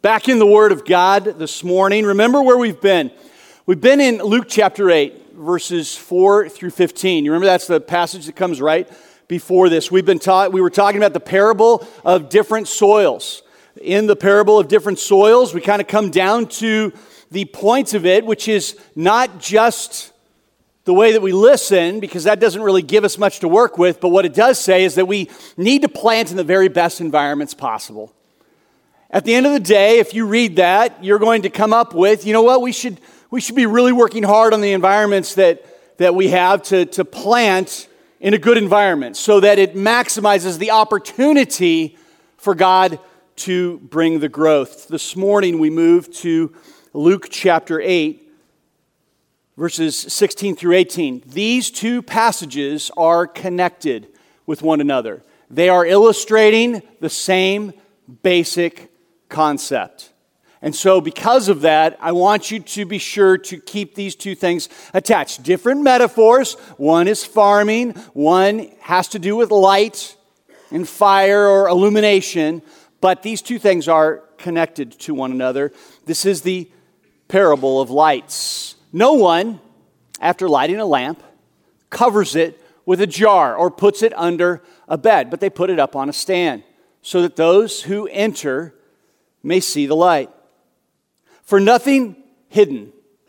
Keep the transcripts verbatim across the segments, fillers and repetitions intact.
Back in the Word of God this morning. Remember where we've been. We've been in Luke chapter eight, verses four through fifteen. You remember that's the passage that comes right before this. We've been taught, we were talking about the parable of different soils. In the parable of different soils, we kind of come down to the point of it, which is not just the way that we listen, because that doesn't really give us much to work with, but what it does say is that we need to plant in the very best environments possible. At the end of the day, if you read that, you're going to come up with, you know what, we should we should be really working hard on the environments that, that we have to, to plant in a good environment so that it maximizes the opportunity for God to bring the growth. This morning we move to Luke chapter eight, verses sixteen through eighteen. These two passages are connected with one another. They are illustrating the same basic concept. And so because of that, I want you to be sure to keep these two things attached. Different metaphors. One is farming. One has to do with light and fire or illumination. But these two things are connected to one another. This is the parable of lights. No one, after lighting a lamp, covers it with a jar or puts it under a bed, but they put it up on a stand so that those who enter may see the light. For nothing hidden,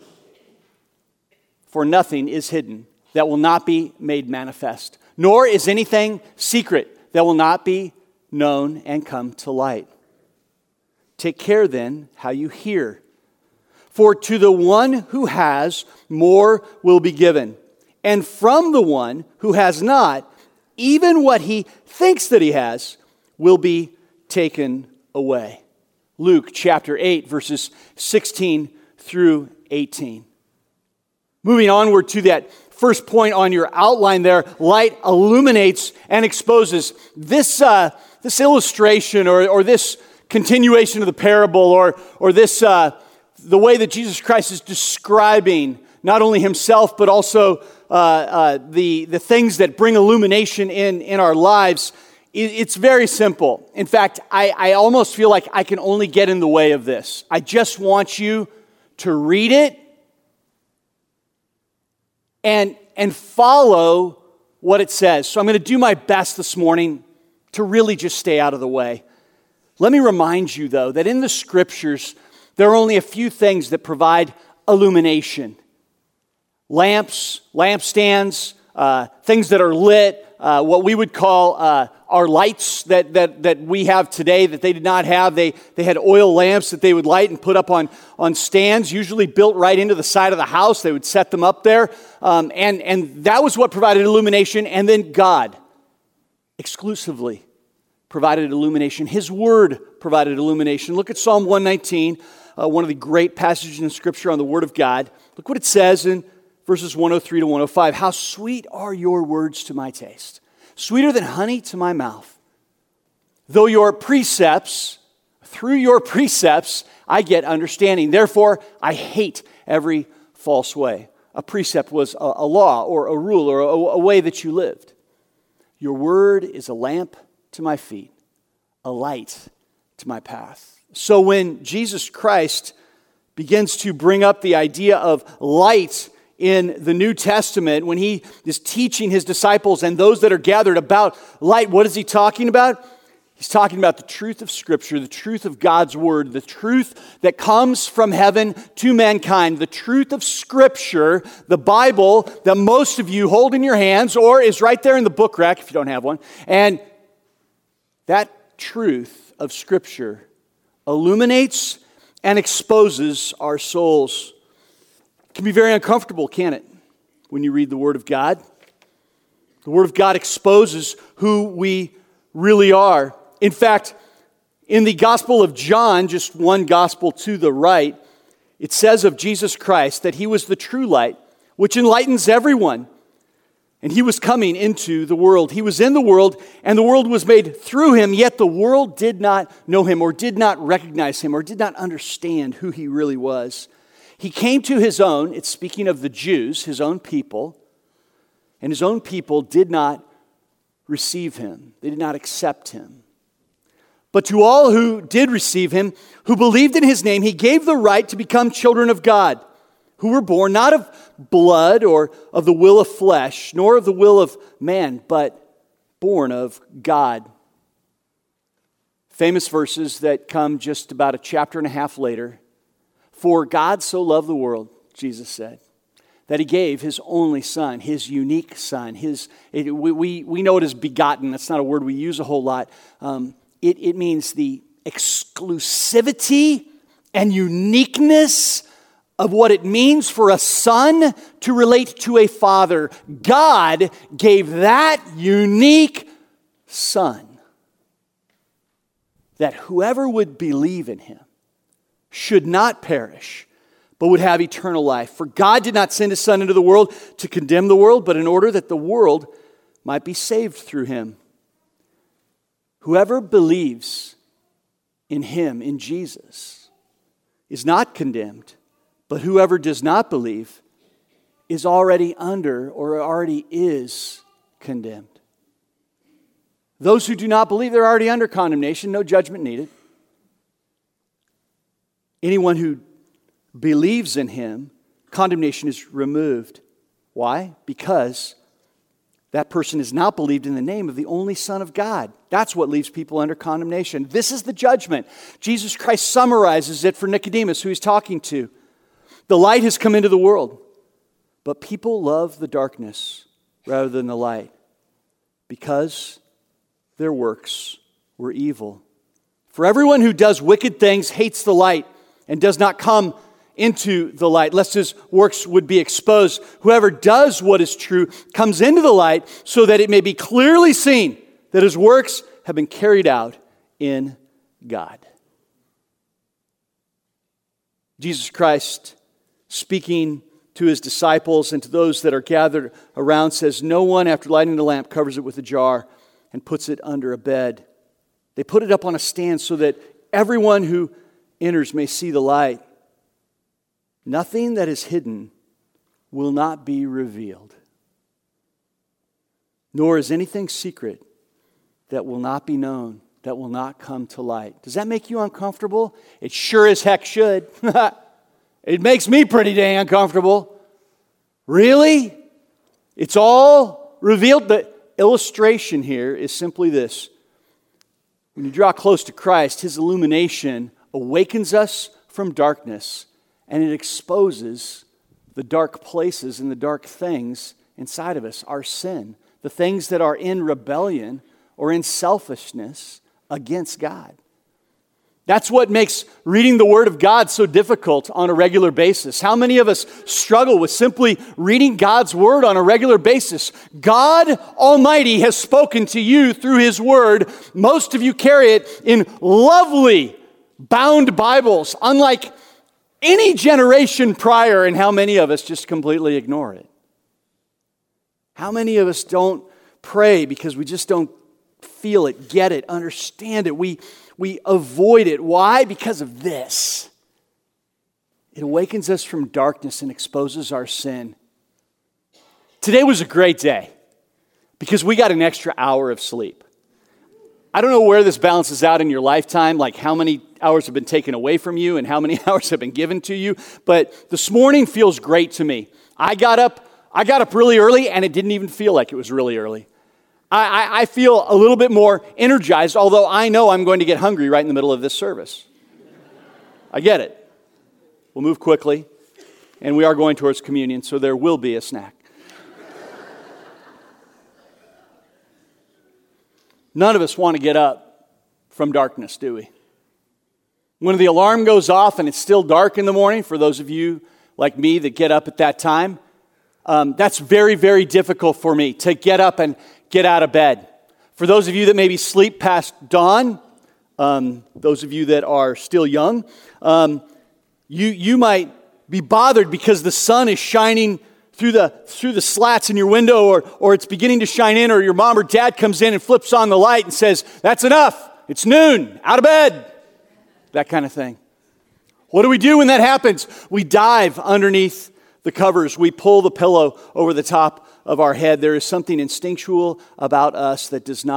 for nothing is hidden that will not be made manifest, nor is anything secret that will not be known and come to light. Take care then how you hear. For to the one who has, more will be given. And from the one who has not, even what he thinks that he has will be taken away. Luke chapter eight, verses sixteen through eighteen. Moving onward to that first point on your outline there, light illuminates and exposes. This uh, this illustration or, or this continuation of the parable or, or this uh, the way that Jesus Christ is describing not only himself but also uh, uh, the, the things that bring illumination in, in our lives, it's very simple. In fact, I, I almost feel like I can only get in the way of this. I just want you to read it and, and follow what it says. So I'm going to do my best this morning to really just stay out of the way. Let me remind you, though, that in the Scriptures, there are only a few things that provide illumination. Lamps, lampstands, uh, things that are lit, uh, what we would call uh, our lights that, that, that we have today that they did not have. They, they had oil lamps that they would light and put up on, on stands, usually built right into the side of the house. They would set them up there. Um, and, and that was what provided illumination. And then God exclusively provided illumination. His Word provided illumination. Look at Psalm one nineteen, uh, one of the great passages in Scripture on the Word of God. Look what it says in verses one oh three to one oh five. How sweet are your words to my taste, sweeter than honey to my mouth. Though your precepts, through your precepts, I get understanding. Therefore, I hate every false way. A precept was a, a law or a rule or a, a way that you lived. Your word is a lamp to my feet, a light to my path. So when Jesus Christ begins to bring up the idea of light in the New Testament, when he is teaching his disciples and those that are gathered about light, what is he talking about? He's talking about the truth of Scripture, the truth of God's Word, the truth that comes from heaven to mankind, the truth of Scripture, the Bible that most of you hold in your hands or is right there in the book rack if you don't have one. And that truth of Scripture illuminates and exposes our souls. It can be very uncomfortable, can't it, when you read the Word of God? The Word of God exposes who we really are. In fact, in the Gospel of John, just one gospel to the right, it says of Jesus Christ that he was the true light, which enlightens everyone. And he was coming into the world. He was in the world, and the world was made through him, yet the world did not know him or did not recognize him or did not understand who he really was. He came to his own, it's speaking of the Jews, his own people, and his own people did not receive him. They did not accept him. But to all who did receive him, who believed in his name, he gave the right to become children of God, who were born not of blood or of the will of flesh, nor of the will of man, but born of God. Famous verses that come just about a chapter and a half later. For God so loved the world, Jesus said, that he gave his only son, his unique son. His it, we, we, we know it as begotten. That's not a word we use a whole lot. Um, it, it means the exclusivity and uniqueness of what it means for a son to relate to a father. God gave that unique son that whoever would believe in him should not perish, but would have eternal life. For God did not send his son into the world to condemn the world, but in order that the world might be saved through him. Whoever believes in him, in Jesus, is not condemned, but whoever does not believe is already under or already is condemned. Those who do not believe, they're already under condemnation, no judgment needed. Anyone who believes in him, condemnation is removed. Why? Because that person has not believed in the name of the only Son of God. That's what leaves people under condemnation. This is the judgment. Jesus Christ summarizes it for Nicodemus, who he's talking to. The light has come into the world, but people love the darkness rather than the light because their works were evil. For everyone who does wicked things hates the light and does not come into the light, lest his works would be exposed. Whoever does what is true comes into the light so that it may be clearly seen that his works have been carried out in God. Jesus Christ, speaking to his disciples and to those that are gathered around, says, no one after lighting the lamp covers it with a jar and puts it under a bed. They put it up on a stand so that everyone who enters may see the light. Nothing that is hidden will not be revealed, nor is anything secret that will not be known, that will not come to light. Does that make you uncomfortable? It sure as heck should. It makes me pretty dang uncomfortable. Really? It's all revealed. The illustration here is simply this. When you draw close to Christ, his illumination awakens us from darkness, and it exposes the dark places and the dark things inside of us, our sin, the things that are in rebellion or in selfishness against God. That's what makes reading the Word of God so difficult on a regular basis. How many of us struggle with simply reading God's Word on a regular basis? God Almighty has spoken to you through His Word. Most of you carry it in lovely bound Bibles, unlike any generation prior, and how many of us just completely ignore it? How many of us don't pray because we just don't feel it, get it, understand it? We We avoid it. Why? Because of this. It awakens us from darkness and exposes our sin. Today was a great day because we got an extra hour of sleep. I don't know where this balances out in your lifetime, like how many hours have been taken away from you and how many hours have been given to you, but this morning feels great to me. I got up, I got up really early and it didn't even feel like it was really early. I, I feel a little bit more energized, although I know I'm going to get hungry right in the middle of this service. I get it. We'll move quickly, and we are going towards communion, so there will be a snack. None of us want to get up from darkness, do we? When the alarm goes off and it's still dark in the morning, for those of you like me that get up at that time, um, that's very, very difficult for me to get up and get out of bed. For those of you that maybe sleep past dawn, um, those of you that are still young, um, you you might be bothered because the sun is shining through the through the slats in your window, or or it's beginning to shine in, or your mom or dad comes in and flips on the light and says, "That's enough. It's noon. Out of bed." That kind of thing. What do we do when that happens? We dive underneath the covers. We pull the pillow over the top of our head. There is something instinctual about us that does not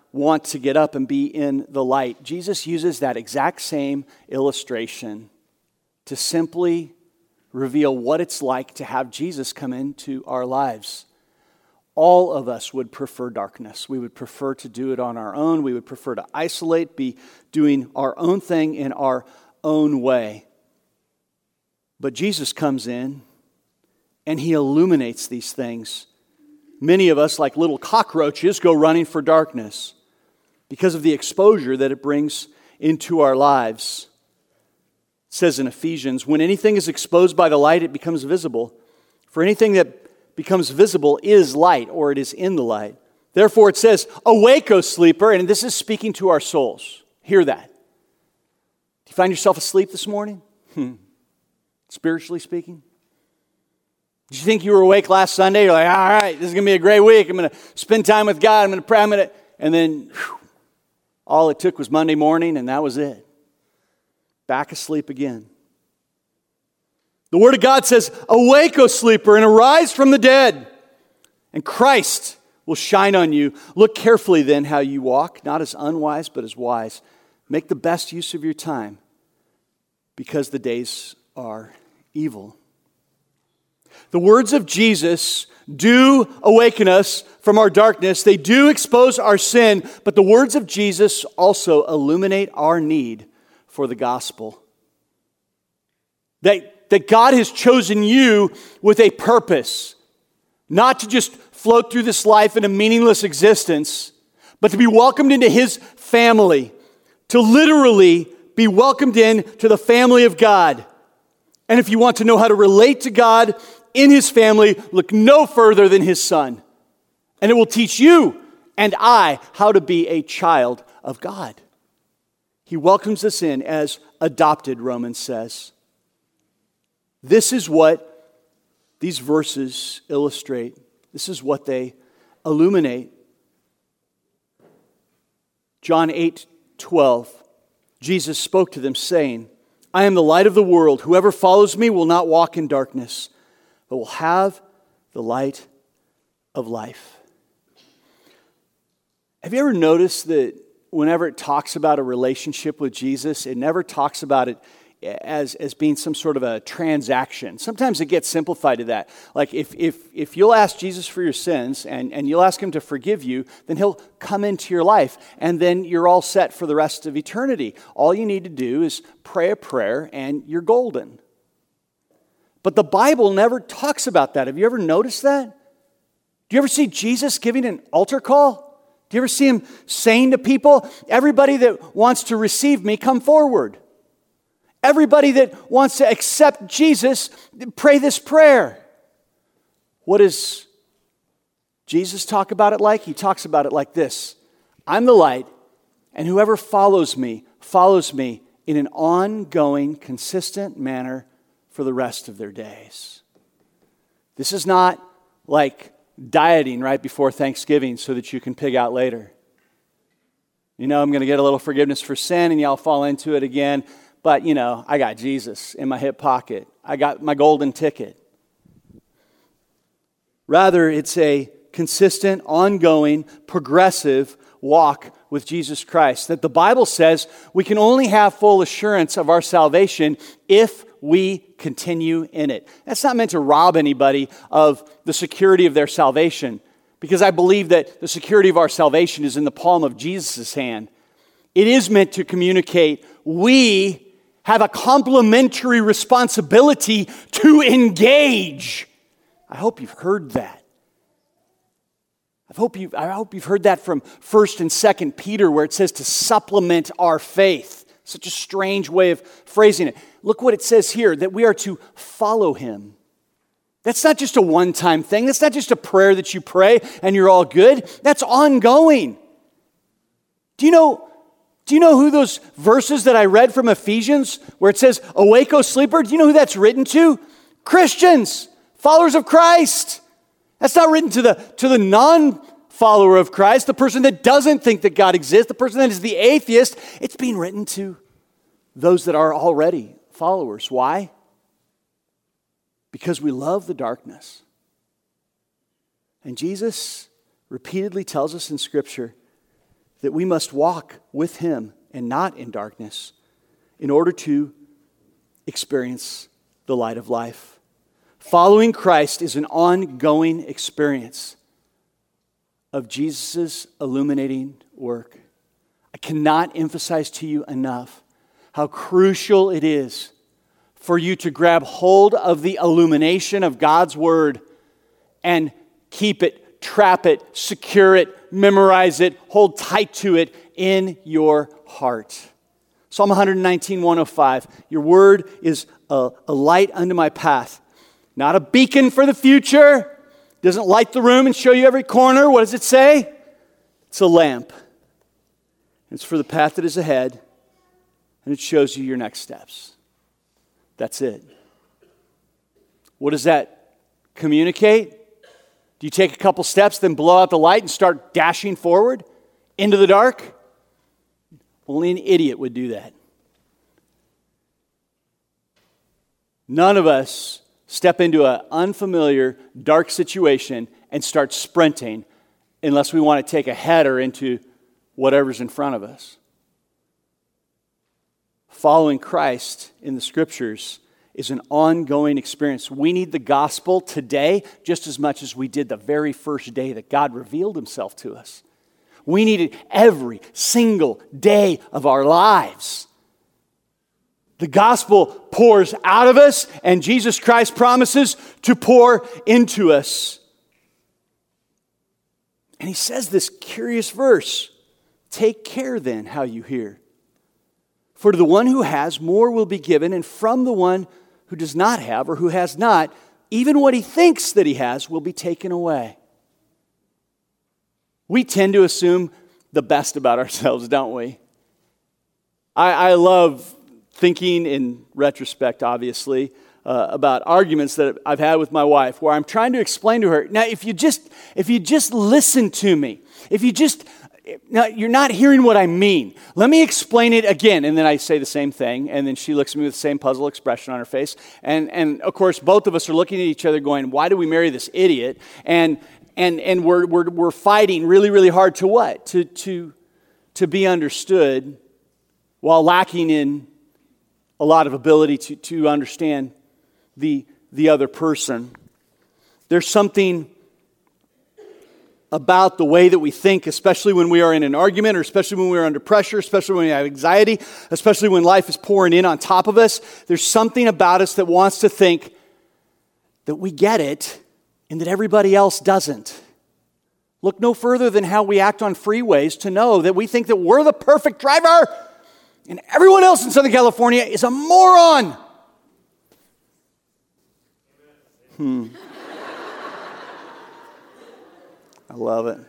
want to get up and be in the light. Jesus uses that exact same illustration to simply reveal what it's like to have Jesus come into our lives. All of us would prefer darkness. We would prefer to do it on our own. We would prefer to isolate, be doing our own thing in our own way. But Jesus comes in and he illuminates these things. Many of us, like little cockroaches, go running for darkness because of the exposure that it brings into our lives. It says in Ephesians, when anything is exposed by the light, it becomes visible. For anything that becomes visible is light, or it is in the light. Therefore it says, awake, O sleeper, and this is speaking to our souls. Hear that. Do you find yourself asleep this morning? Hmm. Spiritually speaking? Did you think you were awake last Sunday? You're like, all right, this is going to be a great week. I'm going to spend time with God. I'm going to pray. I'm going to... And then whew, all it took was Monday morning, and that was it. Back asleep again. The Word of God says, awake, O sleeper, and arise from the dead, and Christ will shine on you. Look carefully then how you walk, not as unwise, but as wise. Make the best use of your time, because the days are evil. The words of Jesus do awaken us from our darkness. They do expose our sin, but the words of Jesus also illuminate our need for the gospel. That That God has chosen you with a purpose, not to just float through this life in a meaningless existence, but to be welcomed into His family, to literally be welcomed into the family of God. And if you want to know how to relate to God in His family, look no further than His Son. And it will teach you and I how to be a child of God. He welcomes us in as adopted, Romans says. This is what these verses illustrate. This is what they illuminate. John eight twelve. Jesus spoke to them, saying, I am the light of the world. Whoever follows me will not walk in darkness, but will have the light of life. Have you ever noticed that whenever it talks about a relationship with Jesus, it never talks about it as, as being some sort of a transaction? Sometimes it gets simplified to that. Like if if if you'll ask Jesus for your sins and, and you'll ask Him to forgive you, then He'll come into your life and then you're all set for the rest of eternity. All you need to do is pray a prayer and you're golden. But the Bible never talks about that. Have you ever noticed that? Do you ever see Jesus giving an altar call? Do you ever see Him saying to people, everybody that wants to receive me, come forward? Everybody that wants to accept Jesus, pray this prayer. What does Jesus talk about it like? He talks about it like this. I'm the light, and whoever follows me, follows me in an ongoing, consistent manner for the rest of their days. This is not like dieting right before Thanksgiving so that you can pig out later. You know, I'm going to get a little forgiveness for sin, and y'all fall into it again. But, you know, I got Jesus in my hip pocket. I got my golden ticket. Rather, it's a consistent, ongoing, progressive walk with Jesus Christ. That the Bible says we can only have full assurance of our salvation if we continue in it. That's not meant to rob anybody of the security of their salvation, because I believe that the security of our salvation is in the palm of Jesus' hand. It is meant to communicate we have a complementary responsibility to engage. I hope you've heard that. I hope you've, I hope you've heard that from First and Second Peter, where it says to supplement our faith. Such a strange way of phrasing it. Look what it says here, that we are to follow Him. That's not just a one-time thing. That's not just a prayer that you pray and you're all good. That's ongoing. Do you know Do you know who those verses that I read from Ephesians, where it says, awake, O sleeper, do you know who that's written to? Christians, followers of Christ. That's not written to the, to the non-follower of Christ, the person that doesn't think that God exists, the person that is the atheist. It's being written to those that are already followers. Why? Because we love the darkness. And Jesus repeatedly tells us in Scripture that we must walk with him and not in darkness in order to experience the light of life. Following Christ is an ongoing experience of Jesus' illuminating work. I cannot emphasize to you enough how crucial it is for you to grab hold of the illumination of God's Word and keep it, trap it, secure it, memorize it, hold tight to it in your heart. Psalm one nineteen, one oh five. Your word is a, a light unto my path. Not a beacon for the future. Doesn't light the room and show you every corner. What does it say? It's a lamp. It's for the path that is ahead. And it shows you your next steps. That's it. What does that communicate? Do you take a couple steps, then blow out the light and start dashing forward into the dark? Only an idiot would do that. None of us step into an unfamiliar, dark situation and start sprinting unless we want to take a header into whatever's in front of us. Following Christ in the Scriptures is an ongoing experience. We need the gospel today just as much as we did the very first day that God revealed himself to us. We need it every single day of our lives. The gospel pours out of us, and Jesus Christ promises to pour into us. And he says this curious verse, "Take care then how you hear. For to the one who has, more will be given, and from the one who does not have or who has not, even what he thinks that he has will be taken away." We tend to assume the best about ourselves, don't we? I, I love thinking in retrospect, obviously, uh, about arguments that I've had with my wife where I'm trying to explain to her, now if you just if you just listen to me, if you just, now you're not hearing what I mean. Let me explain it again. And then I say the same thing, and then she looks at me with the same puzzled expression on her face. And, and of course, both of us are looking at each other going, why do we marry this idiot? And and and we're we're we're fighting really, really hard to what? To to to be understood while lacking in a lot of ability to, to understand the, the other person. There's something about the way that we think, especially when we are in an argument, or especially when we're under pressure, especially when we have anxiety, especially when life is pouring in on top of us. There's something about us that wants to think that we get it and that everybody else doesn't. Look no further than how we act on freeways to know that we think that we're the perfect driver and everyone else in Southern California is a moron. Hmm. I love it.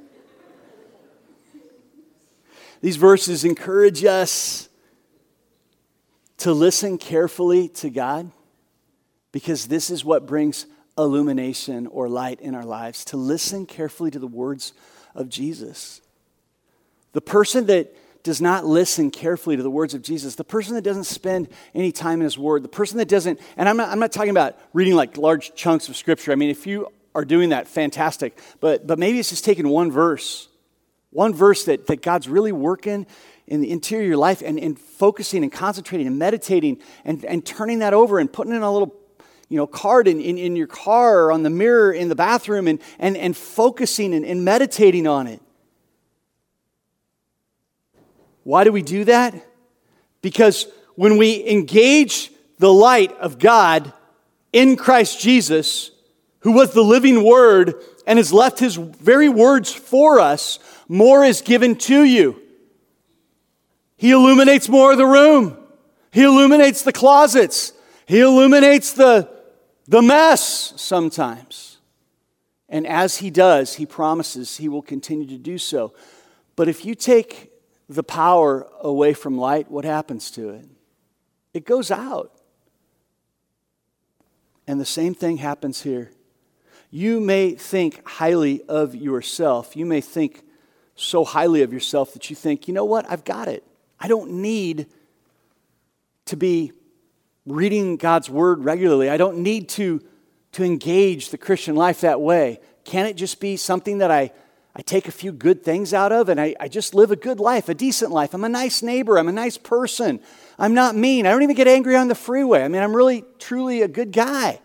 These verses encourage us to listen carefully to God, because this is what brings illumination or light in our lives, to listen carefully to the words of Jesus. The person that does not listen carefully to the words of Jesus, the person that doesn't spend any time in his word, the person that doesn't, and I'm not, I'm not talking about reading like large chunks of scripture. I mean, if you are doing that, fantastic. But but maybe it's just taking one verse, one verse that, that God's really working in the interior of your life and, and focusing and concentrating and meditating and, and turning that over and putting in a little, you know, card in, in, in your car or on the mirror in the bathroom and, and, and focusing and, and meditating on it. Why do we do that? Because when we engage the light of God in Christ Jesus, who was the living Word and has left His very words for us, more is given to you. He illuminates more of the room. He illuminates the closets. He illuminates the, the mess sometimes. And as He does, He promises He will continue to do so. But if you take the power away from light, what happens to it? It goes out. And the same thing happens here. You may think highly of yourself. You may think so highly of yourself that you think, you know what, I've got it. I don't need to be reading God's Word regularly. I don't need to, to engage the Christian life that way. Can it just be something that I, I take a few good things out of, and I, I just live a good life, a decent life. I'm a nice neighbor. I'm a nice person. I'm not mean. I don't even get angry on the freeway. I mean, I'm really, truly a good guy.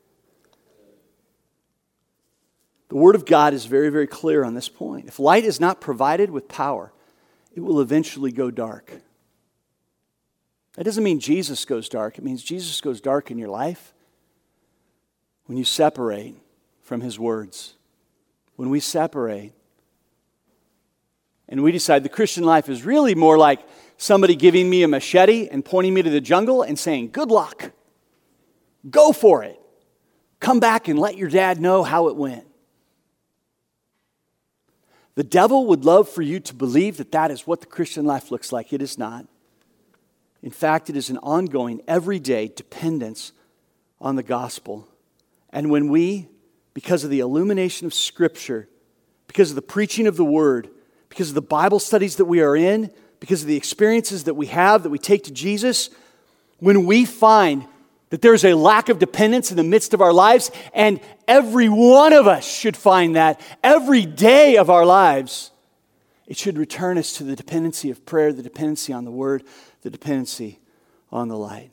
The Word of God is very, very clear on this point. If light is not provided with power, it will eventually go dark. That doesn't mean Jesus goes dark. It means Jesus goes dark in your life when you separate from His words. When we separate and we decide the Christian life is really more like somebody giving me a machete and pointing me to the jungle and saying, good luck. Go for it. Come back and let your dad know how it went. The devil would love for you to believe that that is what the Christian life looks like. It is not. In fact, it is an ongoing, everyday dependence on the gospel. And when we, because of the illumination of Scripture, because of the preaching of the Word, because of the Bible studies that we are in, because of the experiences that we have, that we take to Jesus, when we find that there's a lack of dependence in the midst of our lives, and every one of us should find that every day of our lives, it should return us to the dependency of prayer, the dependency on the Word, the dependency on the light.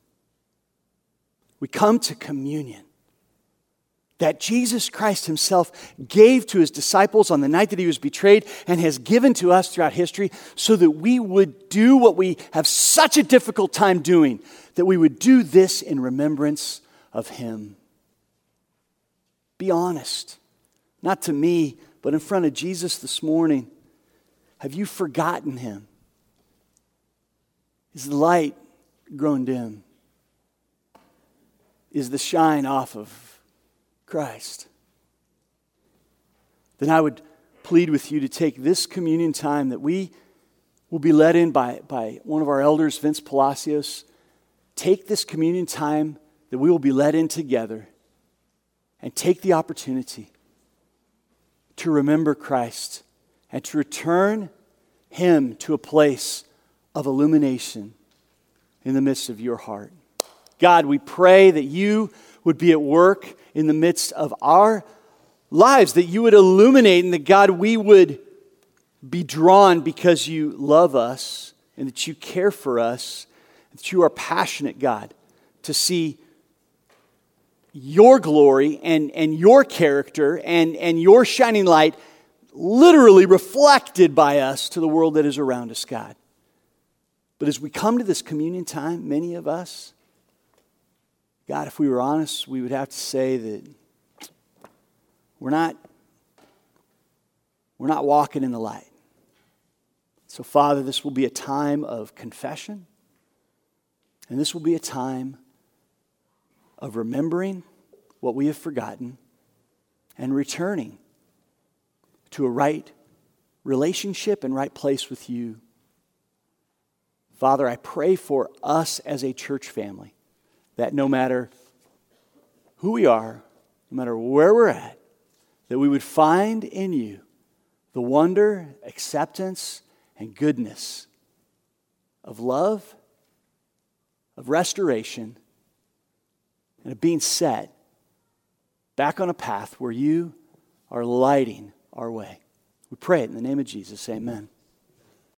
We come to communion that Jesus Christ Himself gave to His disciples on the night that He was betrayed and has given to us throughout history so that we would do what we have such a difficult time doing, that we would do this in remembrance of Him. Be honest, not to me, but in front of Jesus this morning. Have you forgotten Him? Is the light grown dim? Is the shine off of Christ? Then I would plead with you to take this communion time that we will be led in by, by one of our elders, Vince Palacios. Take this communion time that we will be led in together and take the opportunity to remember Christ and to return Him to a place of illumination in the midst of your heart. God, we pray that You would be at work in the midst of our lives, that You would illuminate, and that, God, we would be drawn because You love us and that You care for us, and that You are passionate, God, to see Your glory and, and Your character and, and Your shining light literally reflected by us to the world that is around us, God. But as we come to this communion time, many of us, God, if we were honest, we would have to say that we're not, we're not walking in the light. So, Father, this will be a time of confession, and this will be a time of remembering what we have forgotten and returning to a right relationship and right place with You. Father, I pray for us as a church family that no matter who we are, no matter where we're at, that we would find in You the wonder, acceptance, and goodness of love, of restoration, and of being set back on a path where You are lighting our way. We pray it in the name of Jesus. Amen.